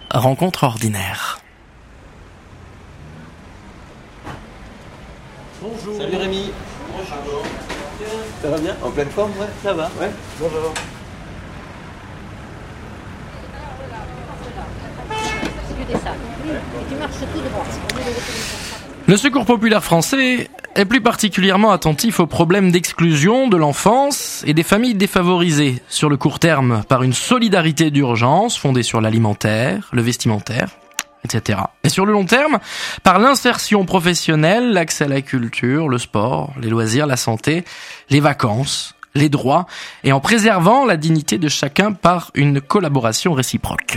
rencontre ordinaire. Bonjour. Salut Rémi. Bonjour. Ça va bien? En pleine forme, ouais? Ça va. Ouais. Bonjour. Le Secours populaire français est plus particulièrement attentif aux problèmes d'exclusion de l'enfance et des familles défavorisées, sur le court terme par une solidarité d'urgence fondée sur l'alimentaire, le vestimentaire, etc. Et sur le long terme, par l'insertion professionnelle, l'accès à la culture, le sport, les loisirs, la santé, les vacances, les droits, et en préservant la dignité de chacun par une collaboration réciproque.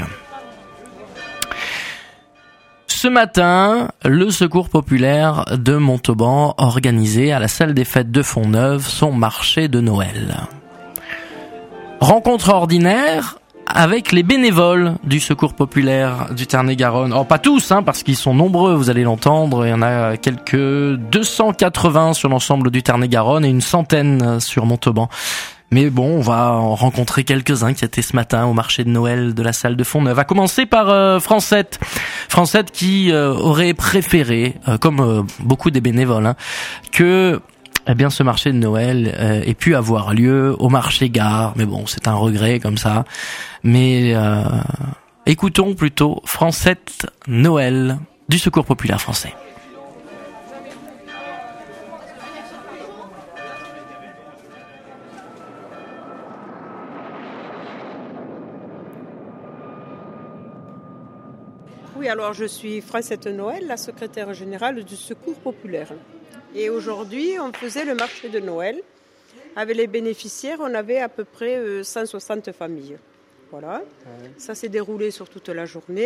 Ce matin, le Secours populaire de Montauban organisait à la salle des fêtes de Fontneuve son marché de Noël. Rencontre ordinaire avec les bénévoles du Secours populaire du Tarn-et-Garonne. Oh, pas tous, parce qu'ils sont nombreux, vous allez l'entendre. Il y en a quelques 280 sur l'ensemble du Tarn-et-Garonne et une centaine sur Montauban. Mais bon, on va en rencontrer quelques-uns qui étaient ce matin au marché de Noël de la salle de Fontneuve. À commencer par Francette. Francette qui aurait préféré, comme beaucoup des bénévoles, que ce marché de Noël ait pu avoir lieu au marché gare. Mais bon, c'est un regret comme ça. Mais écoutons plutôt Francette Noël du Secours populaire français. Oui, alors je suis Francette Noël, la secrétaire générale du Secours populaire. Et aujourd'hui, on faisait le marché de Noël. Avec les bénéficiaires, on avait à peu près 160 familles. Voilà, ça s'est déroulé sur toute la journée.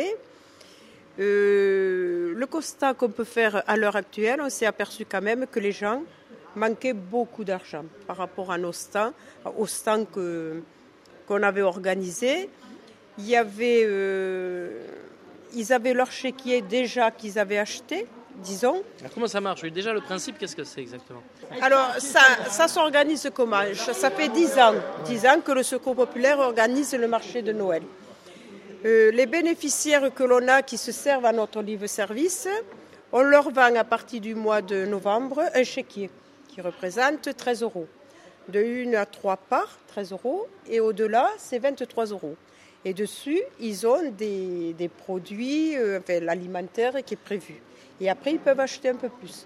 Le constat qu'on peut faire à l'heure actuelle, on s'est aperçu quand même que les gens manquaient beaucoup d'argent par rapport à nos stands, aux stands qu'on avait organisés. Il y avait... ils avaient leur chéquier déjà qu'ils avaient acheté, disons. Alors comment ça marche? Déjà, le principe, qu'est-ce que c'est exactement? Alors, ça s'organise comment? Ça fait 10 ans que le Secours populaire organise le marché de Noël. Les bénéficiaires que l'on a qui se servent à notre livre-service, on leur vend à partir du mois de novembre un chéquier qui représente 13 €. De 1 à 3 parts, 13 €, et au-delà, c'est 23 €. Et dessus, ils ont des produits, l'alimentaire qui est prévu. Et après, ils peuvent acheter un peu plus.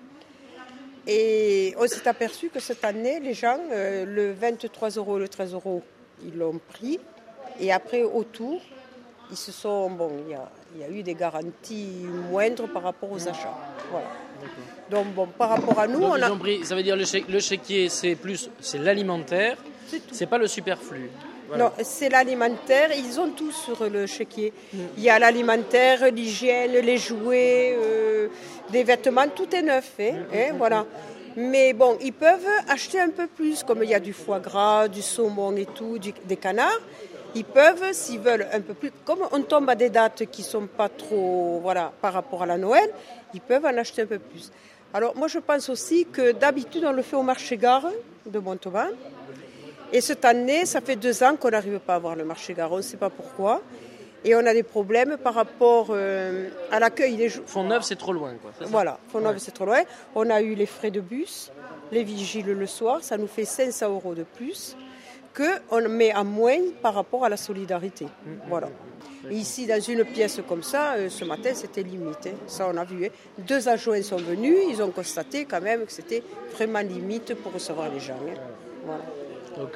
Et on s'est aperçu que cette année, les gens, le 23 € et le 13 €, ils l'ont pris. Et après, autour, ils se sont... Bon, il y a eu des garanties moindres par rapport aux achats. Voilà. Donc, bon, par rapport à nous, donc, ça veut dire le chéquier, c'est l'alimentaire, c'est pas le superflu. Voilà. Non, c'est l'alimentaire. Ils ont tout sur le chéquier. Il y a l'alimentaire, l'hygiène, les jouets, des vêtements, tout est neuf. Voilà. Mais bon, ils peuvent acheter un peu plus, comme il y a du foie gras, du saumon et tout, des canards. Ils peuvent, s'ils veulent un peu plus, comme on tombe à des dates qui ne sont pas trop, par rapport à la Noël, ils peuvent en acheter un peu plus. Alors moi, je pense aussi que d'habitude, on le fait au marché gare de Montauban. Et cette année, ça fait 2 ans qu'on n'arrive pas à avoir le marché gare, on ne sait pas pourquoi. Et on a des problèmes par rapport à l'accueil des jours. Fontneuve, c'est trop loin, quoi. Voilà, Fontneuve, c'est trop loin. On a eu les frais de bus, les vigiles le soir, ça nous fait 500 € de plus qu'on met à moins par rapport à la solidarité. Voilà. Et ici, dans une pièce comme ça, ce matin, c'était limite. Ça, on a vu. 2 adjoints sont venus, ils ont constaté quand même que c'était vraiment limite pour recevoir les gens. Voilà. Donc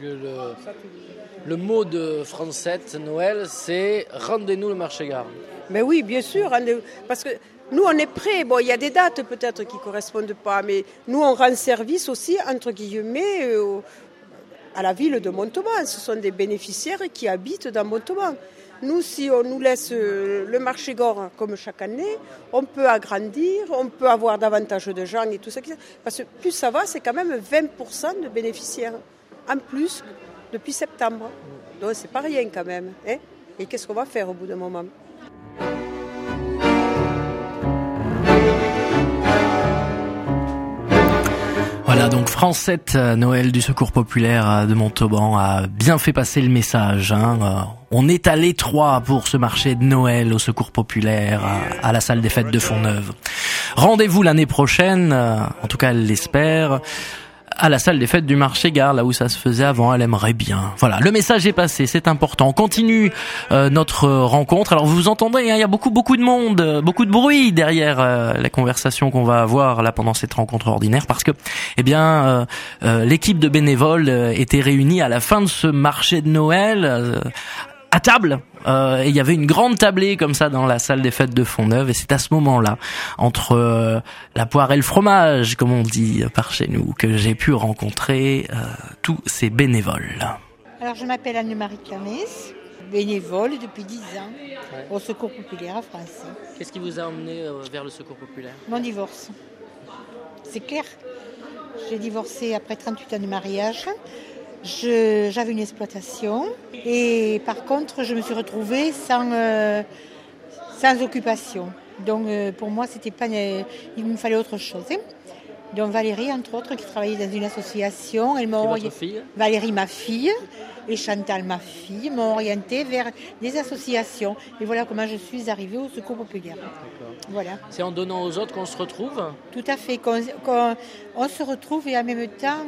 le mot de Francette Noël, c'est « rendez-nous le marché gare ». Mais oui, bien sûr, parce que nous, on est prêts. Bon, il y a des dates peut-être qui ne correspondent pas, mais nous, on rend service aussi, entre guillemets, à la ville de Montauban. Ce sont des bénéficiaires qui habitent dans Montauban. Nous, si on nous laisse le marché gare comme chaque année, on peut agrandir, on peut avoir davantage de gens et tout ça. Parce que plus ça va, c'est quand même 20% de bénéficiaires. En plus, depuis septembre. Donc, c'est pas rien quand même. Et qu'est-ce qu'on va faire au bout d'un moment? Voilà, donc Transept Noël du Secours Populaire de Montauban a bien fait passer le message. On est à l'étroit pour ce marché de Noël au Secours Populaire à la salle des fêtes de Fontneuve. Rendez-vous l'année prochaine, en tout cas elle l'espère, à la salle des fêtes du marché Gare, là où ça se faisait avant. Elle aimerait bien. Voilà, le message est passé, c'est important. On continue notre rencontre. Alors vous entendez, il y a beaucoup de monde, beaucoup de bruit derrière la conversation qu'on va avoir là pendant cette rencontre ordinaire, parce que l'équipe de bénévoles était réunie à la fin de ce marché de Noël à table. Et il y avait une grande tablée comme ça dans la salle des fêtes de Fontneuve, et c'est à ce moment-là, entre la poire et le fromage, comme on dit par chez nous, que j'ai pu rencontrer tous ces bénévoles. Alors je m'appelle Anne-Marie Camès, bénévole depuis 10 ans au Secours Populaire à France. Qu'est-ce qui vous a emmené vers le Secours Populaire ? Mon divorce. C'est clair. J'ai divorcé après 38 ans de mariage. J'avais une exploitation et par contre je me suis retrouvée sans occupation. Donc pour moi c'était pas il me fallait autre chose. Donc Valérie entre autres qui travaillait dans une association, elle m'a orientée. Valérie ma fille et Chantal ma fille m'ont orientée vers des associations et voilà comment je suis arrivée au Secours Populaire. D'accord. Voilà. C'est en donnant aux autres qu'on se retrouve ? Tout à fait, qu'on se retrouve et en même temps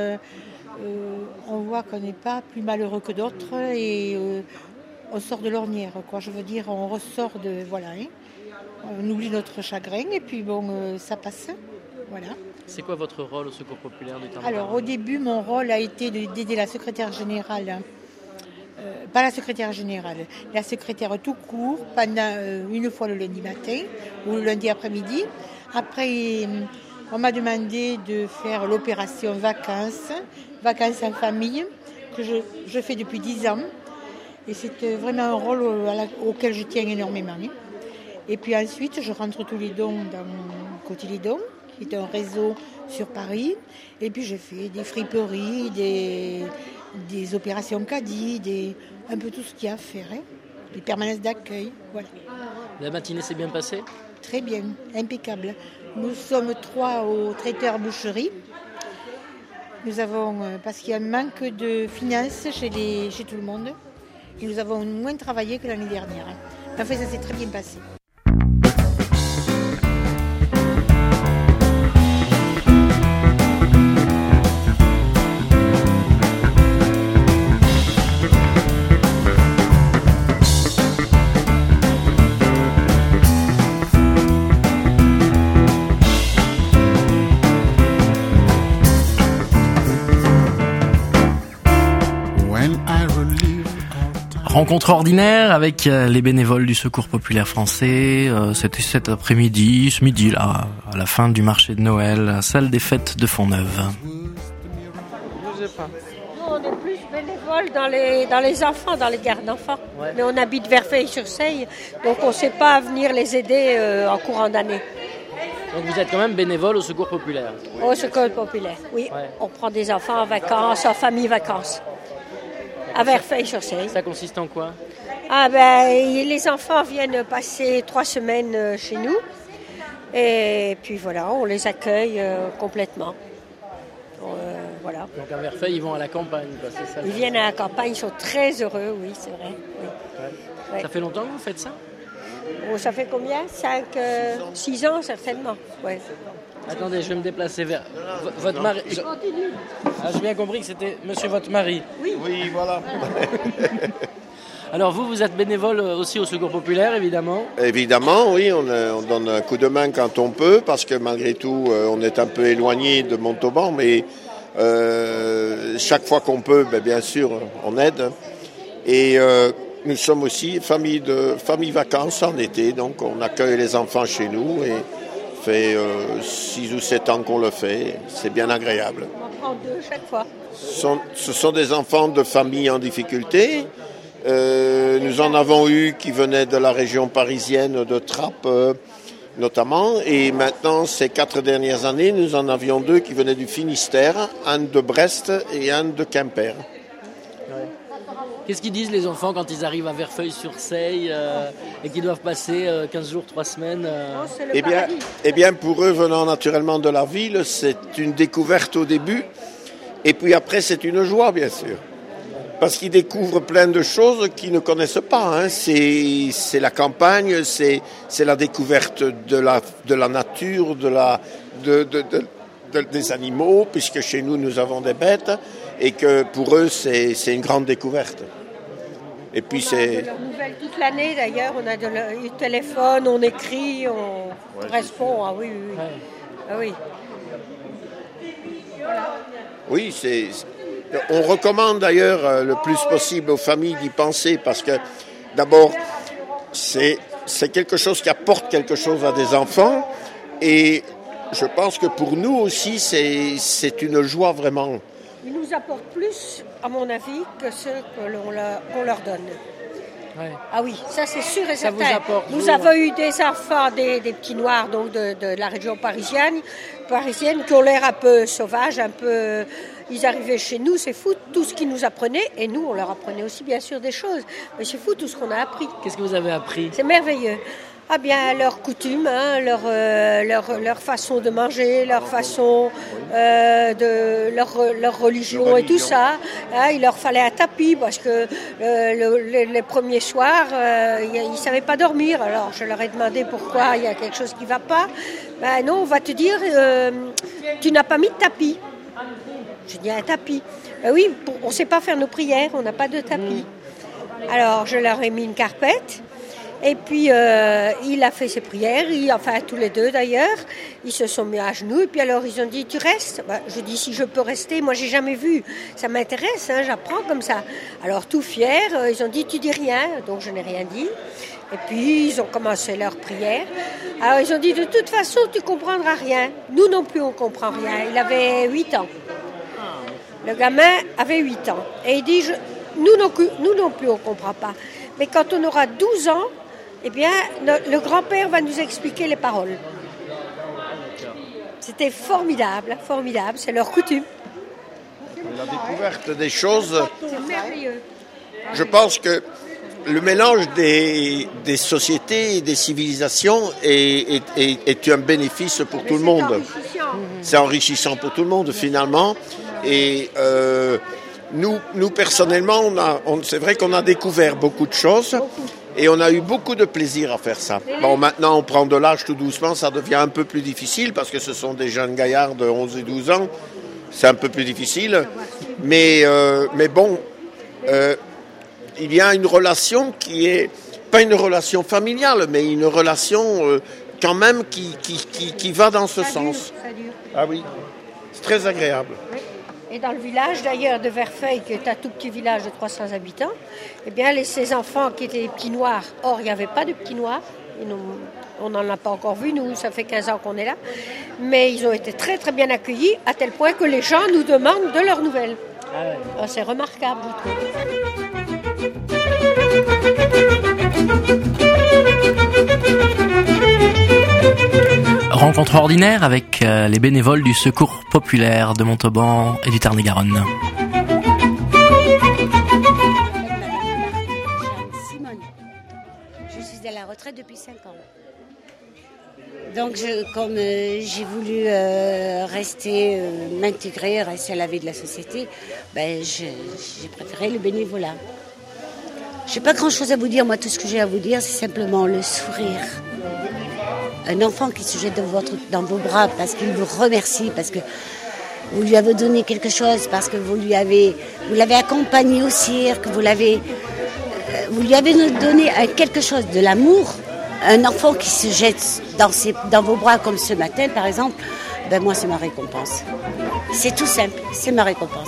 on voit qu'on n'est pas plus malheureux que d'autres et on sort de l'ornière, quoi. Je veux dire, on ressort de... Voilà, on oublie notre chagrin et puis ça passe. Voilà. C'est quoi votre rôle au Secours Populaire du Tarn-et-Garonne ? Alors, au début, mon rôle a été d'aider la secrétaire générale. Pas la secrétaire générale, la secrétaire tout court, pendant une fois le lundi matin ou le lundi après-midi. Après, on m'a demandé de faire l'opération vacances en famille, que je fais depuis 10 ans. Et c'est vraiment un rôle auquel je tiens énormément. Et puis ensuite, je rentre tous les dons dans Cotilidon, qui est un réseau sur Paris. Et puis je fais des friperies, des opérations caddie, un peu tout ce qu'il y a à faire. Des permanences d'accueil, voilà. La matinée s'est bien passée ? Très bien, impeccable. Nous sommes 3 au traiteur boucherie. Nous avons, parce qu'il y a un manque de finances chez tout le monde, et nous avons moins travaillé que l'année dernière. Enfin, ça s'est très bien passé. Rencontre ordinaire avec les bénévoles du Secours Populaire Français. C'était cet après-midi, ce midi là, à la fin du marché de Noël, salle des fêtes de Fontneuve. Nous, on est plus bénévoles dans les enfants, dans les gardes d'enfants. Ouais. Mais on habite Verfeil-sur-Seille, donc on ne sait pas venir les aider en courant d'année. Donc vous êtes quand même bénévole au Secours Populaire ? Au Secours Populaire, oui. Ouais. On prend des enfants en vacances, en famille vacances. À Verfeil-sur-Seille. Ça consiste en quoi ? Les enfants viennent passer 3 semaines chez nous. Et puis voilà, on les accueille complètement. Voilà. Donc à Verfeil, ils vont à la campagne, quoi, c'est ça ? Ils viennent à la campagne, ils sont très heureux, oui, c'est vrai. Oui. Ouais. Ça fait longtemps que vous faites ça ? Ça fait combien ? 6 ans certainement. Ouais. Attendez, je vais me déplacer vers votre mari. Continue. J'ai bien compris que c'était monsieur votre mari. Oui, voilà. Alors vous êtes bénévole aussi au Secours Populaire, évidemment ? Évidemment, oui, on donne un coup de main quand on peut, parce que malgré tout, on est un peu éloigné de Montauban, mais chaque fois qu'on peut, bien sûr, on aide. Et nous sommes aussi famille vacances en été, donc on accueille les enfants chez nous et fait 6 ou 7 ans qu'on le fait, c'est bien agréable. On prend 2 chaque fois. Ce sont des enfants de familles en difficulté. Nous en avons eu qui venaient de la région parisienne de Trappes notamment, et maintenant ces 4 dernières années nous en avions 2 qui venaient du Finistère, un de Brest et un de Quimper. Qu'est-ce qu'ils disent les enfants quand ils arrivent à Verfeil-sur-Seille et qu'ils doivent passer 15 jours, 3 semaines Eh bien, pour eux, venant naturellement de la ville, c'est une découverte au début. Et puis après, c'est une joie, bien sûr. Parce qu'ils découvrent plein de choses qu'ils ne connaissent pas. Hein. C'est la campagne, c'est la découverte de la nature, des animaux, puisque chez nous, nous avons des bêtes. Et que pour eux, c'est une grande découverte. Et puis c'est... de leurs nouvelles toute l'année, d'ailleurs. On a du téléphone, on écrit, on répond. Ah oui, oui, oui. Ah oui. Oui, on recommande d'ailleurs le plus possible aux familles d'y penser parce que d'abord, c'est quelque chose qui apporte quelque chose à des enfants et je pense que pour nous aussi, c'est une joie vraiment. Ils nous apportent plus, à mon avis, que ce qu'on leur donne. Ouais. Ah oui, ça c'est sûr et certain. Nous avons eu des enfants, des petits noirs donc de la région parisienne qui ont l'air un peu sauvages, un peu... Ils arrivaient chez nous, c'est fou tout ce qu'ils nous apprenaient et nous on leur apprenait aussi bien sûr des choses. Mais c'est fou tout ce qu'on a appris. Qu'est-ce que vous avez appris? C'est merveilleux. Ah bien, leurs coutumes, hein, leur façon de manger, leur façon leur religion et tout ça. Hein, il leur fallait un tapis parce que les premiers soirs, ils ne savaient pas dormir. Alors je leur ai demandé pourquoi il y a quelque chose qui ne va pas. Ben non, on va te dire, tu n'as pas mis de tapis. Je dis un tapis. Ben oui, on ne sait pas faire nos prières, on n'a pas de tapis. Alors je leur ai mis une carpette. Et puis, il a fait ses prières, enfin tous les deux d'ailleurs, ils se sont mis à genoux et puis alors ils ont dit, tu restes? Je dis, si je peux rester, moi j'ai jamais vu, ça m'intéresse, hein, j'apprends comme ça. Alors tout fiers, ils ont dit, tu dis rien, donc je n'ai rien dit. Et puis ils ont commencé leur prière. Alors ils ont dit, de toute façon tu comprendras rien, nous non plus on comprend rien. Il avait 8 ans. Le gamin avait 8 ans. Et il dit, nous non plus on comprend pas. Mais quand on aura 12 ans, eh bien, le grand-père va nous expliquer les paroles. C'était formidable, formidable, c'est leur coutume. La découverte des choses, C'est merveilleux. je pense que le mélange des sociétés et des civilisations est un bénéfice pour tout le monde. C'est enrichissant pour tout le monde finalement. Et nous personnellement, c'est vrai qu'on a découvert beaucoup de choses. Et on a eu beaucoup de plaisir à faire ça. Bon, maintenant, on prend de l'âge tout doucement, ça devient un peu plus difficile parce que ce sont des jeunes gaillards de 11 et 12 ans. C'est un peu plus difficile. Mais bon, il y a une relation qui est pas une relation familiale, mais une relation quand même qui va dans ce sens. Ça dure. Ah oui, c'est très agréable. Oui. Et dans le village d'ailleurs de Verfeil, qui est un tout petit village de 300 habitants, eh bien ces enfants qui étaient des petits noirs, or il n'y avait pas de petits noirs, on n'en a pas encore vu, nous ça fait 15 ans qu'on est là, mais ils ont été très très bien accueillis à tel point que les gens nous demandent de leurs nouvelles. Ah ouais. Alors, c'est remarquable, je trouve. Rencontre ordinaire avec les bénévoles du Secours populaire de Montauban et du Tarn-et-Garonne. Simone. Je suis à la retraite depuis 5 ans. Donc, comme j'ai voulu rester, m'intégrer, rester à la vie de la société, j'ai préféré le bénévolat. Je n'ai pas grand-chose à vous dire. Moi, tout ce que j'ai à vous dire, c'est simplement le sourire. Un enfant qui se jette dans vos bras parce qu'il vous remercie, parce que vous lui avez donné quelque chose, parce que vous l'avez accompagné au cirque, vous lui avez donné quelque chose, de l'amour. Un enfant qui se jette dans vos bras comme ce matin, par exemple, moi, c'est ma récompense. C'est tout simple, c'est ma récompense.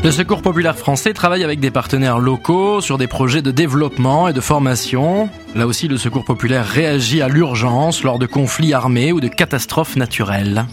Le Secours populaire français travaille avec des partenaires locaux sur des projets de développement et de formation. Là aussi, le Secours populaire réagit à l'urgence lors de conflits armés ou de catastrophes naturelles.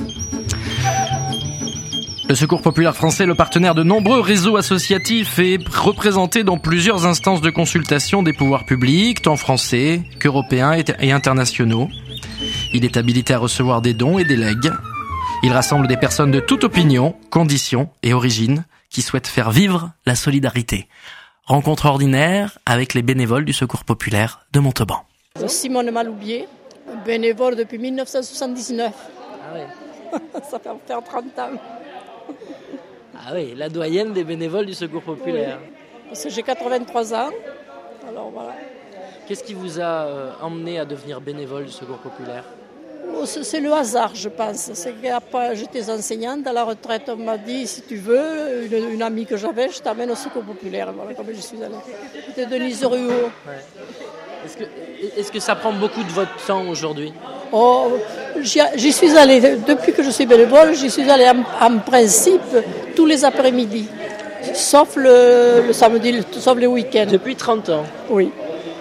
Le Secours populaire français est le partenaire de nombreux réseaux associatifs et représenté dans plusieurs instances de consultation des pouvoirs publics, tant français qu'européens et internationaux. Il est habilité à recevoir des dons et des legs. Il rassemble des personnes de toute opinion, condition et origine qui souhaitent faire vivre la solidarité. Rencontre ordinaire avec les bénévoles du Secours populaire de Montauban. Simone Maloubier, bénévole depuis 1979. Ah ouais. Ça fait faire 30 ans. Ah oui, la doyenne des bénévoles du Secours populaire. Oui. Parce que j'ai 83 ans. Alors voilà. Qu'est-ce qui vous a emmené à devenir bénévole du Secours populaire ? C'est le hasard, je pense. C'est qu'après, j'étais enseignante. À la retraite, on m'a dit, si tu veux, une amie que j'avais, je t'amène au Secours populaire. Voilà comme je suis allée. C'était Denise Ruot. Ouais. Est-ce que ça prend beaucoup de votre temps aujourd'hui ? Oh, j'y suis allée, depuis que je suis bénévole, j'y suis allée en principe tous les après-midi. Sauf le samedi, sauf les week-ends. Depuis 30 ans ? Oui.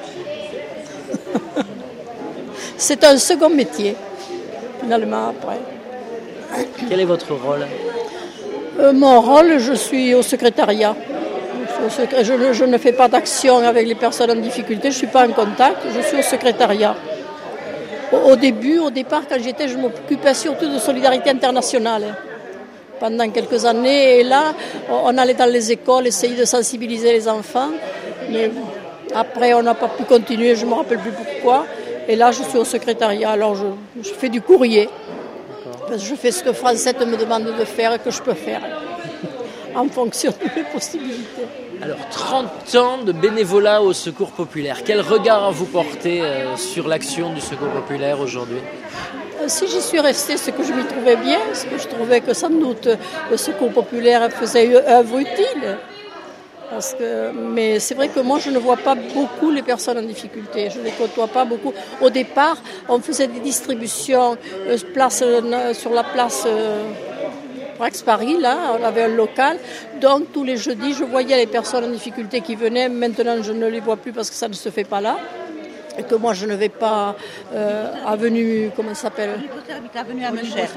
C'est un second métier, finalement, après. Quel est votre rôle ? Mon rôle, je suis au secrétariat. Je ne fais pas d'action avec les personnes en difficulté, je ne suis pas en contact, je suis au secrétariat. Au départ, quand j'étais, je m'occupais surtout de solidarité internationale. Pendant quelques années, et là, on allait dans les écoles, essayer de sensibiliser les enfants. Mais après, on n'a pas pu continuer, je ne me rappelle plus pourquoi. Et là, je suis au secrétariat, alors je fais du courrier. Parce que je fais ce que Francette me demande de faire et que je peux faire, en fonction de mes possibilités. Alors, 30 ans de bénévolat au Secours populaire. Quel regard vous portez sur l'action du Secours populaire aujourd'hui ? Si j'y suis restée, c'est que je m'y trouvais bien, c'est que je trouvais que sans doute le Secours populaire faisait œuvre utile. Mais c'est vrai que moi, je ne vois pas beaucoup les personnes en difficulté. Je ne les côtoie pas beaucoup. Au départ, on faisait des distributions sur la place Prax-Paris, là, on avait un local. Donc, tous les jeudis, je voyais les personnes en difficulté qui venaient. Maintenant, je ne les vois plus parce que ça ne se fait pas là. Et que moi, je ne vais pas avenue, comment ça s'appelle ? Avenue à Meuchère.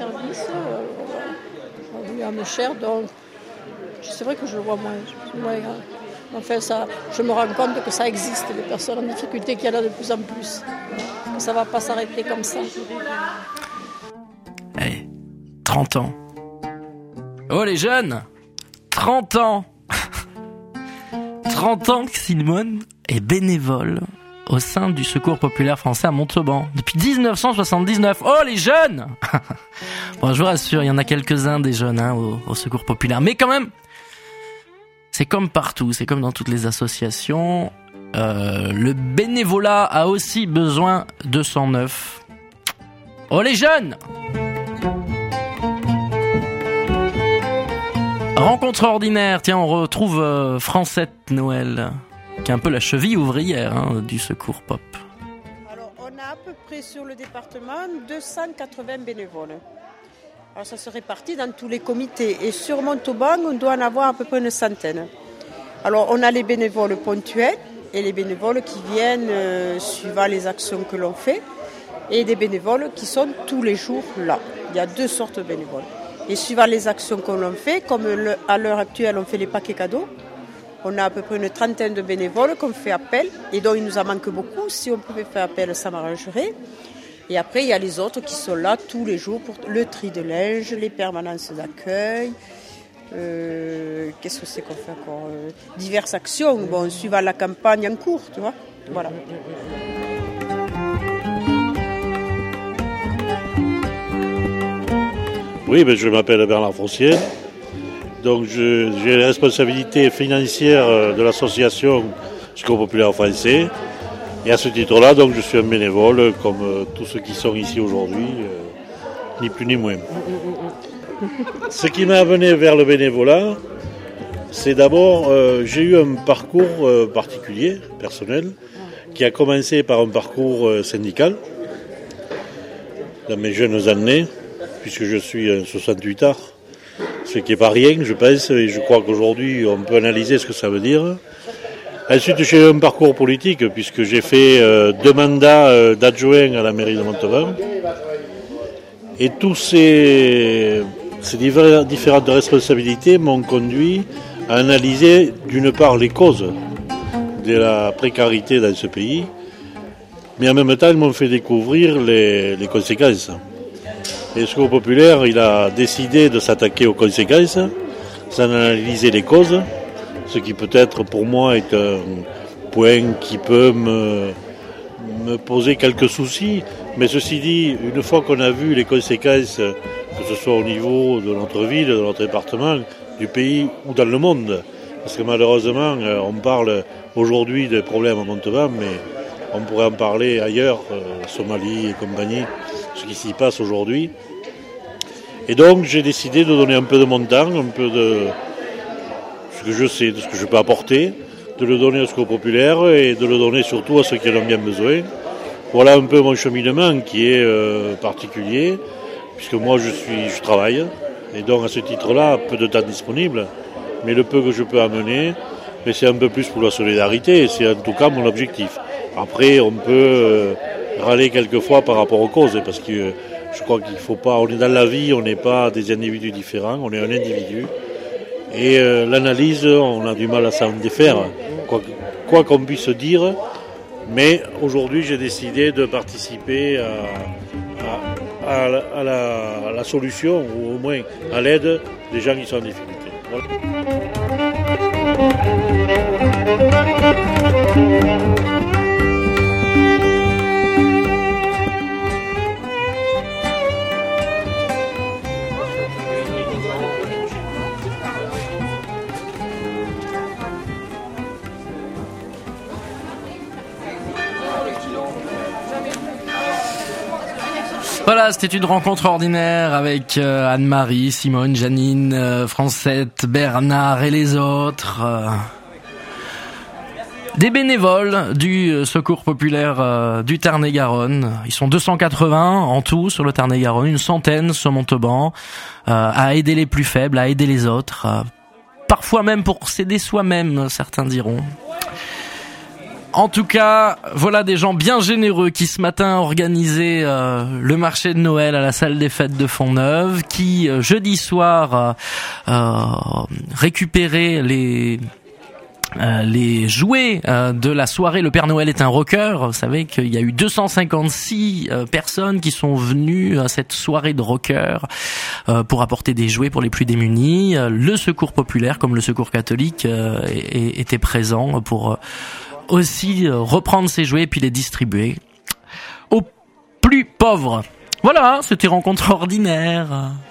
Avenue à Meuchère, donc... C'est vrai que je le vois moins. Enfin, je me rends compte que ça existe, des personnes en difficulté, qu'il y en a de plus en plus. Que ça ne va pas s'arrêter comme ça. Hey, 30 ans. Oh les jeunes ! 30 ans 30 ans que Simone est bénévole au sein du Secours populaire français à Montauban. Depuis 1979. Oh les jeunes ! Bon, je vous rassure, il y en a quelques-uns des jeunes au Secours populaire. Mais quand même, c'est comme partout, c'est comme dans toutes les associations. Le bénévolat a aussi besoin de sang neuf. Oh les jeunes ! Rencontre ordinaire, tiens, on retrouve Francette Noël, qui est un peu la cheville ouvrière du Secours Pop. Alors, on a à peu près sur le département 280 bénévoles. Alors, ça se répartit dans tous les comités. Et sur Montauban, on doit en avoir à peu près une centaine. Alors, on a les bénévoles ponctuels et les bénévoles qui viennent suivant les actions que l'on fait. Et des bénévoles qui sont tous les jours là. Il y a deux sortes de bénévoles. Et suivant les actions que l'on fait, comme à l'heure actuelle, on fait les paquets cadeaux. On a à peu près une trentaine de bénévoles qu'on fait appel et dont il nous en manque beaucoup. Si on pouvait faire appel, ça m'arrangerait. Et après, il y a les autres qui sont là tous les jours pour le tri de linge, les permanences d'accueil. Qu'est-ce que c'est qu'on fait encore diverses actions, bon, suivant la campagne en cours, tu vois. Voilà. Oui, je m'appelle Bernard Foncier. Donc j'ai la responsabilité financière de l'association Secours populaire français. Et à ce titre-là, donc, je suis un bénévole, comme tous ceux qui sont ici aujourd'hui, ni plus ni moins. Ce qui m'a amené vers le bénévolat, c'est d'abord, j'ai eu un parcours particulier, personnel, qui a commencé par un parcours syndical, dans mes jeunes années, puisque je suis un 68ard. ce qui n'est pas rien, je pense, et je crois qu'aujourd'hui on peut analyser ce que ça veut dire. Ensuite, j'ai eu un parcours politique, puisque j'ai fait 2 mandats d'adjoint à la mairie de Montauban. Et tous ces différentes responsabilités m'ont conduit à analyser d'une part les causes de la précarité dans ce pays, mais en même temps ils m'ont fait découvrir les conséquences. Et le Secours populaire, il a décidé de s'attaquer aux conséquences, sans analyser les causes, ce qui peut-être pour moi est un point qui peut me poser quelques soucis. Mais ceci dit, une fois qu'on a vu les conséquences, que ce soit au niveau de notre ville, de notre département, du pays ou dans le monde, parce que malheureusement, on parle aujourd'hui des problèmes à Montauban, mais on pourrait en parler ailleurs, Somalie et compagnie, ce qui s'y passe aujourd'hui. Et donc j'ai décidé de donner un peu de mon temps, un peu de ce que je sais, de ce que je peux apporter, de le donner au Secours populaire et de le donner surtout à ceux qui en ont bien besoin. Voilà un peu mon cheminement qui est particulier, puisque moi je travaille, et donc à ce titre-là, peu de temps disponible, mais le peu que je peux amener, mais c'est un peu plus pour la solidarité, et c'est en tout cas mon objectif. Après, on peut râler quelquefois par rapport aux causes, parce que je crois qu'il faut pas, on est dans la vie, on n'est pas des individus différents, on est un individu. Et l'analyse, on a du mal à s'en défaire, quoi qu'on puisse dire. Mais aujourd'hui, j'ai décidé de participer à la solution, ou au moins à l'aide des gens qui sont en difficulté. Voilà. Voilà, c'était une rencontre ordinaire avec Anne-Marie, Simone, Janine, Francette, Bernard et les autres. Des bénévoles du Secours populaire du Tarn-et-Garonne. Ils sont 280 en tout sur le Tarn-et-Garonne, une centaine sur Montauban, à aider les plus faibles, à aider les autres. Parfois même pour s'aider soi-même, certains diront. En tout cas, voilà des gens bien généreux qui ce matin organisaient le marché de Noël à la salle des fêtes de Fontneuve, qui jeudi soir récupéraient les jouets de la soirée Le Père Noël est un rocker. Vous savez qu'il y a eu 256 personnes qui sont venues à cette soirée de rocker pour apporter des jouets pour les plus démunis. Le Secours populaire, comme le Secours catholique, était présent pour aussi reprendre ces jouets et puis les distribuer aux plus pauvres. Voilà, c'était rencontre ordinaire.